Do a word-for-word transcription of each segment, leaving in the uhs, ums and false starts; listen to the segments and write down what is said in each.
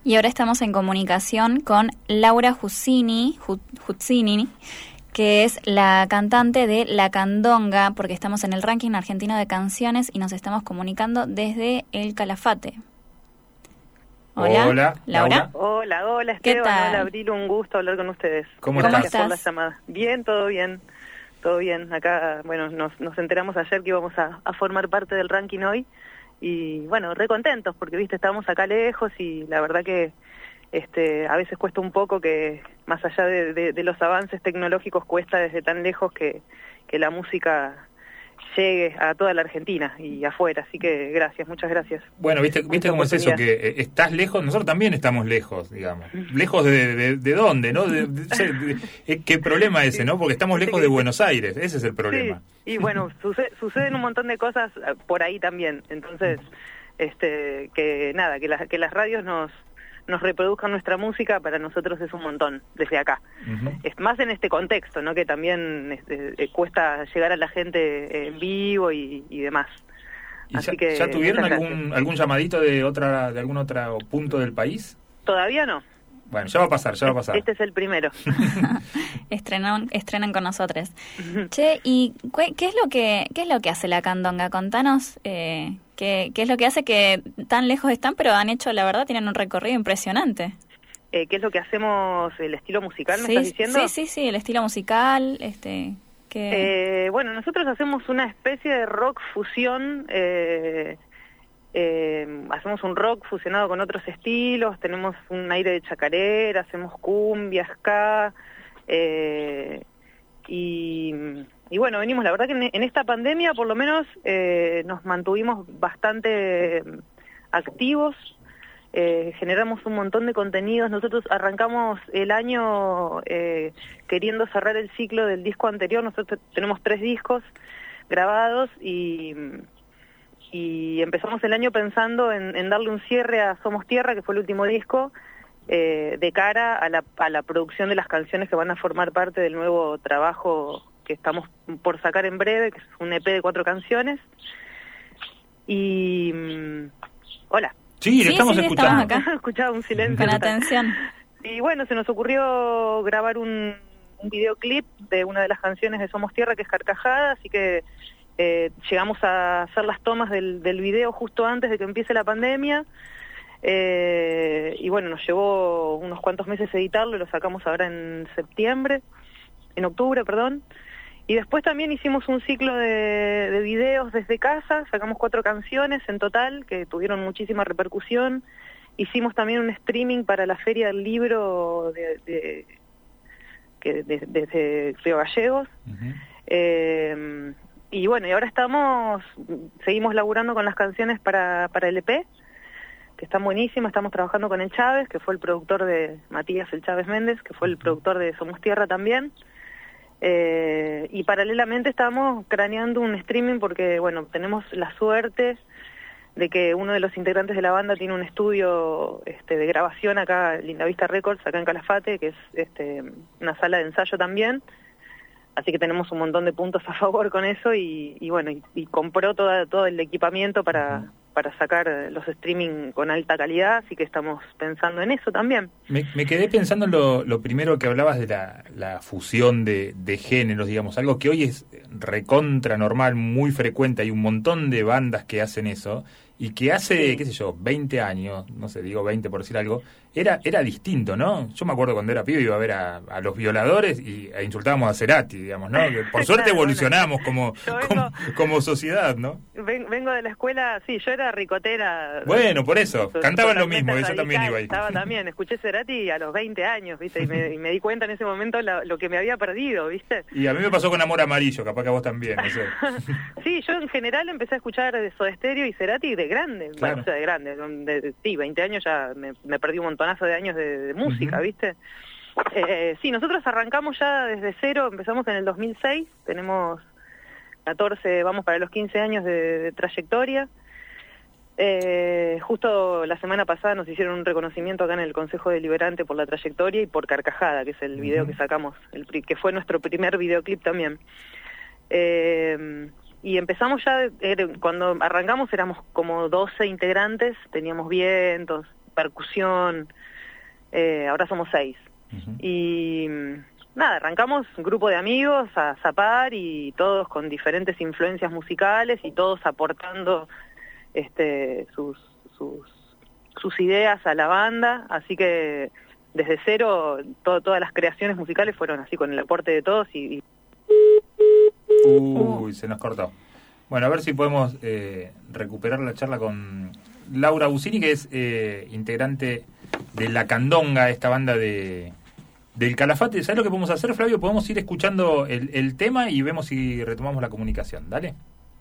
Y ahora estamos en comunicación con Laura Juzzini, Juzzini, que es la cantante de La Candonga, porque estamos en el ranking argentino de canciones y nos estamos comunicando desde El Calafate. Hola, hola Laura. Laura. Hola, hola Esteban, ¿Qué tal? hola Abril, un gusto hablar con ustedes. ¿Cómo, ¿Cómo Gracias estás? por la llamada. Bien, todo bien, todo bien. Acá, bueno, nos, nos enteramos ayer que íbamos a, a formar parte del ranking hoy y, bueno, re contentos porque, viste, estábamos acá lejos y la verdad que este, a veces cuesta un poco que, más allá de, de, de los avances tecnológicos, cuesta desde tan lejos que, que la música llegue a toda la Argentina y afuera, así que gracias, muchas gracias. Bueno, viste, viste cómo es eso, que eh, estás lejos, nosotros también estamos lejos, digamos. ¿Lejos de, de, de dónde, no? De, de, de, de, ¿Qué problema ese, no? Porque estamos lejos de Buenos Aires, ese es el problema. Sí, y bueno, sucede, suceden un montón de cosas por ahí también, entonces, este, que nada, que, la, que las radios nos... nos reproduzcan nuestra música, para nosotros es un montón, desde acá. Uh-huh. Es más en este contexto, ¿no? Que también este, eh, cuesta llegar a la gente en vivo y, y demás. ¿Y Así ya, que, ¿ya tuvieron algún algún llamadito de otra de algún otro punto del país? Todavía no. Bueno, ya va a pasar, ya va a pasar. Este es el primero. Estrenan, estrenan con nosotros. Che, ¿y qué es lo que qué es lo que hace La Candonga? Contanos eh, qué, qué es lo que hace que tan lejos están, pero han hecho, la verdad, tienen un recorrido impresionante. Eh, ¿Qué es lo que hacemos, el estilo musical, me sí, estás diciendo? Sí, sí, sí, el estilo musical, este... Que... Eh, bueno, nosotros hacemos una especie de rock fusión... Eh, Eh, hacemos un rock fusionado con otros estilos, tenemos un aire de chacarera, hacemos cumbia, ska, eh, y, y bueno, venimos, la verdad que en, en esta pandemia por lo menos eh, nos mantuvimos bastante activos, eh, generamos un montón de contenidos. Nosotros arrancamos el año eh, queriendo cerrar el ciclo del disco anterior. Nosotros tenemos tres discos grabados y... y empezamos el año pensando en, en darle un cierre a Somos Tierra, que fue el último disco, eh, de cara a la, a la producción de las canciones que van a formar parte del nuevo trabajo que estamos por sacar en breve, que es un E P de cuatro canciones. Y... hola. Sí, sí estamos sí, escuchando. Acá. Escuchaba un silencio. Con atención. Y bueno, se nos ocurrió grabar un, un videoclip de una de las canciones de Somos Tierra, que es Carcajada, así que... Eh, llegamos a hacer las tomas del, del video justo antes de que empiece la pandemia, eh, y bueno, nos llevó unos cuantos meses editarlo y lo sacamos ahora en septiembre, en octubre, perdón, y después también hicimos un ciclo de, de videos desde casa, sacamos cuatro canciones en total que tuvieron muchísima repercusión. Hicimos también un streaming para la Feria del Libro de, de, que desde de, de Río Gallegos. Uh-huh. eh, Y bueno, y ahora estamos, seguimos laburando con las canciones para, para el E P, que están buenísimas. Estamos trabajando con el Chávez, que fue el productor de Matías el Chávez Méndez, que fue el productor de Somos Tierra también. Eh, y paralelamente estamos craneando un streaming porque, bueno, tenemos la suerte de que uno de los integrantes de la banda tiene un estudio este, de grabación acá, Lindavista Records, acá en Calafate, que es este, una sala de ensayo también. Así que tenemos un montón de puntos a favor con eso y, y bueno, y, y compró toda, todo el equipamiento para, para sacar los streaming con alta calidad, así que estamos pensando en eso también. Me, me quedé pensando en lo, lo primero que hablabas de la, la fusión de, de géneros, digamos, algo que hoy es recontra normal, muy frecuente, hay un montón de bandas que hacen eso, y que hace, sí. qué sé yo, veinte años, no sé, digo veinte por decir algo, era era distinto, ¿no? Yo me acuerdo cuando era pibe iba a ver a, a Los Violadores y e insultábamos a Cerati, digamos, ¿no? Que por suerte claro, evolucionamos bueno, como, vengo, como como sociedad, ¿no? Vengo de la escuela, sí, yo era ricotera. Bueno, por eso, cantaban lo mismo, radical, yo también iba ahí. Estaba también, escuché Cerati a los veinte años, ¿viste? Y me, y me di cuenta en ese momento la, lo que me había perdido, ¿viste? Y a mí me pasó con Amor Amarillo, capaz que a vos también, no sé. Sí, yo en general empecé a escuchar de Soda Stereo y Cerati de grande, claro. Bueno, o sea, de grande, de, de, sí, veinte años ya me, me perdí un montonazo de años de, de música, uh-huh. ¿viste? Eh, sí, nosotros arrancamos ya desde cero, empezamos en el dos mil seis, tenemos catorce, vamos para los quince años de, de trayectoria. Eh, justo la semana pasada nos hicieron un reconocimiento acá en el Consejo Deliberante por la trayectoria y por Carcajada, que es el video uh-huh. que sacamos, el, que fue nuestro primer videoclip también. Eh, y empezamos ya, eh, cuando arrancamos éramos como doce integrantes, teníamos vientos, percusión, eh, ahora somos seis. Uh-huh. Y nada, arrancamos un grupo de amigos a zapar y todos con diferentes influencias musicales y todos aportando este, sus, sus, sus ideas a la banda, así que desde cero todo, todas las creaciones musicales fueron así con el aporte de todos y... y... Uy, se nos cortó. Bueno, a ver si podemos eh, recuperar la charla con Laura Busini, que es eh, integrante de La Candonga, esta banda de del Calafate. ¿Sabes lo que podemos hacer, Flavio? Podemos ir escuchando el, el tema y vemos si retomamos la comunicación. Dale.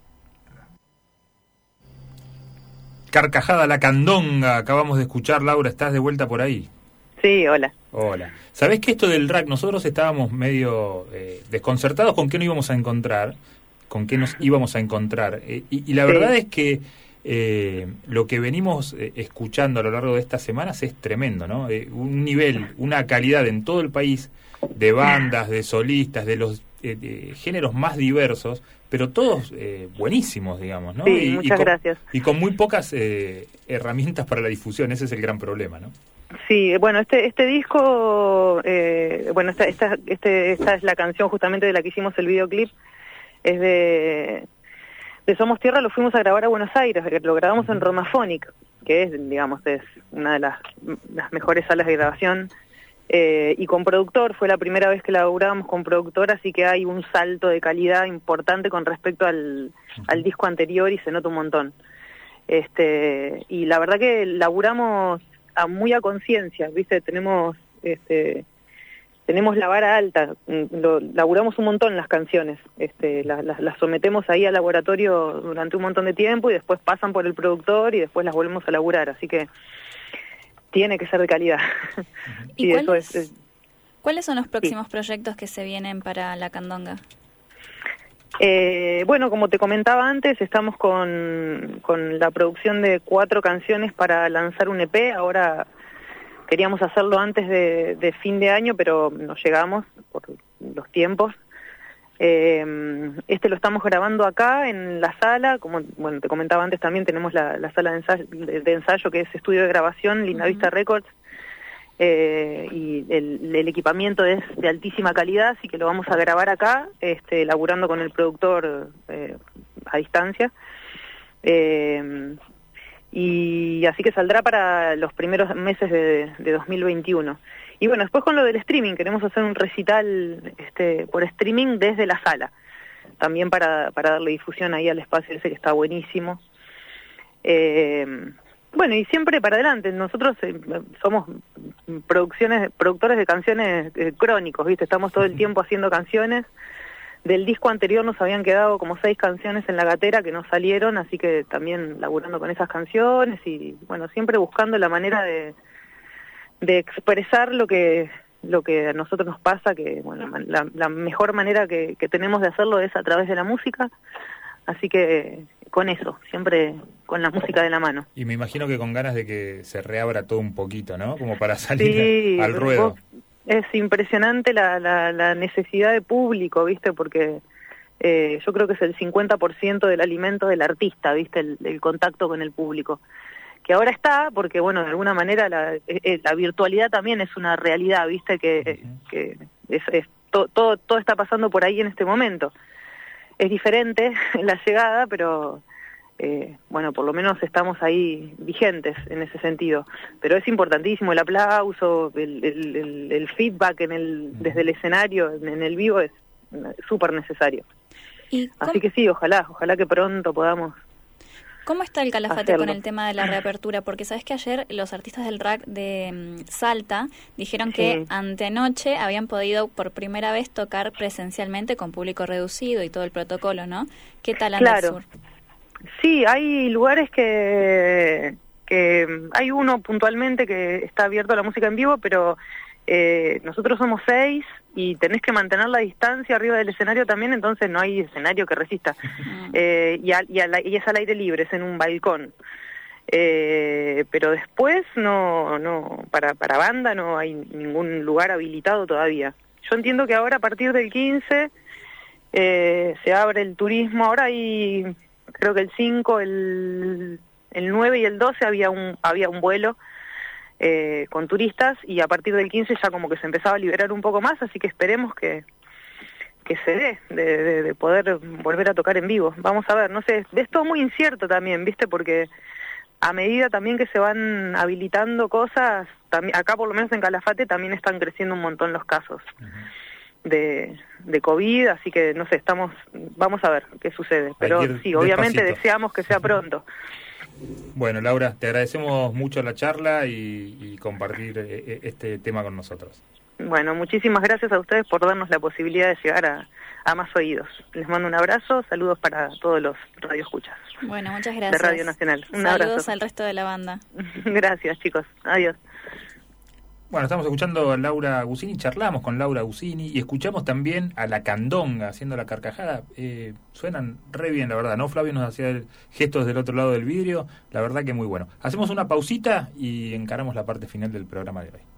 Carcajada, La Candonga. Acabamos de escuchar, Laura. ¿Estás de vuelta por ahí? Sí, hola. Hola. ¿Sabés que esto del R A C, nosotros estábamos medio eh, desconcertados con qué nos íbamos a encontrar? ¿Con qué nos íbamos a encontrar? Eh, y, y la sí. verdad es que eh, lo que venimos eh, escuchando a lo largo de estas semanas es tremendo, ¿no? Eh, un nivel, una calidad en todo el país de bandas, de solistas, de los eh, de géneros más diversos, pero todos eh, buenísimos, digamos, ¿no? Sí, y, muchas y con, gracias. Y con muy pocas eh, herramientas para la difusión, ese es el gran problema, ¿no? Sí, bueno, este este disco, eh, bueno, esta, esta, este, esta es la canción justamente de la que hicimos el videoclip, es de, de Somos Tierra, lo fuimos a grabar a Buenos Aires, lo grabamos en Romaphonic, que es, digamos, es una de las, las mejores salas de grabación, eh, y con productor, fue la primera vez que laburábamos con productor, así que hay un salto de calidad importante con respecto al, al disco anterior y se nota un montón. Este, y la verdad que laburamos a muy a conciencia, ¿viste? Tenemos este tenemos la vara alta, lo, laburamos un montón las canciones, este las, las, las sometemos ahí al laboratorio durante un montón de tiempo y después pasan por el productor y después las volvemos a laburar, así que tiene que ser de calidad. ¿Y sí, cuáles, eso es, es, ¿cuáles son los próximos sí. proyectos que se vienen para La Candonga? Eh, bueno, como te comentaba antes, estamos con, con la producción de cuatro canciones para lanzar un E P. Ahora queríamos hacerlo antes de, de fin de año, pero no llegamos por los tiempos. Eh, este lo estamos grabando acá en la sala, como bueno te comentaba antes también tenemos la, la sala de ensayo, de, de ensayo que es estudio de grabación, Linda uh-huh. Vista Records. Eh, y el, el equipamiento es de altísima calidad, así que lo vamos a grabar acá, este, laburando con el productor eh, a distancia, eh, y así que saldrá para los primeros meses de, de dos mil veintiuno. Y bueno, después con lo del streaming, queremos hacer un recital este, por streaming desde la sala, también para, para darle difusión ahí al espacio ese que está buenísimo. Eh, Bueno, y siempre para adelante. Nosotros eh, somos producciones, productores de canciones eh, crónicos, ¿viste? Estamos todo el tiempo haciendo canciones. Del disco anterior nos habían quedado como seis canciones en la gatera que no salieron, así que también laburando con esas canciones y, bueno, siempre buscando la manera de, de expresar lo que lo que a nosotros nos pasa, que, bueno, la, la mejor manera que, que tenemos de hacerlo es a través de la música. Así que con eso, siempre con la música de la mano. Y me imagino que con ganas de que se reabra todo un poquito, ¿no? Como para salir sí, al ruedo. Es impresionante la, la, la necesidad de público, ¿viste? Porque eh, yo creo que es el cincuenta por ciento del alimento del artista, ¿viste? El, el contacto con el público. Que ahora está, porque, bueno, de alguna manera la, eh, la virtualidad también es una realidad, ¿viste? Que, uh-huh. que es, es, to, todo, todo está pasando por ahí en este momento. Es diferente la llegada, pero eh, bueno, por lo menos estamos ahí vigentes en ese sentido. Pero es importantísimo el aplauso, el, el, el, el feedback en el, desde el escenario, en el vivo, es súper necesario. ¿Y Así que sí, ojalá, ojalá que pronto podamos. ¿Cómo está el Calafate hacerlo. con el tema de la reapertura? Porque sabes que ayer los artistas del R A C de um, Salta dijeron sí. que antenoche habían podido por primera vez tocar presencialmente con público reducido y todo el protocolo, ¿no? ¿Qué tal anda claro. el sur? Sí, hay lugares que, que hay uno puntualmente que está abierto a la música en vivo, pero eh, nosotros somos seis y tenés que mantener la distancia arriba del escenario también, entonces no hay escenario que resista. Uh-huh. eh, y, a, y, a la, y es al aire libre, es en un balcón. Eh, pero después no, no, para, para banda no hay ningún lugar habilitado todavía. Yo entiendo que ahora a partir del quince eh, se abre el turismo, ahora hay, creo que el cinco, el, el nueve y el doce había un, había un vuelo eh, con turistas, y a partir del quince ya como que se empezaba a liberar un poco más, así que esperemos que que se dé, de, de, de poder volver a tocar en vivo. Vamos a ver, no sé, es todo muy incierto también, ¿viste? Porque a medida también que se van habilitando cosas, también, acá por lo menos en Calafate también están creciendo un montón los casos uh-huh. de, de COVID, así que no sé, estamos, vamos a ver qué sucede. Pero sí, obviamente despacito. Deseamos que sea pronto. Bueno, Laura, te agradecemos mucho la charla y, y compartir eh, este tema con nosotros. Bueno, muchísimas gracias a ustedes por darnos la posibilidad de llegar a, a más oídos. Les mando un abrazo, saludos para todos los radioescuchas. Bueno, muchas gracias. De Radio Nacional. Un saludos abrazo. Al resto de la banda. Gracias, chicos. Adiós. Bueno, estamos escuchando a Laura Gusini, charlamos con Laura Gusini y escuchamos también a La Candonga haciendo la carcajada. Eh, suenan re bien, la verdad, ¿no? Flavio nos hacía el gestos del otro lado del vidrio, la verdad que muy bueno. Hacemos una pausita y encaramos la parte final del programa de hoy.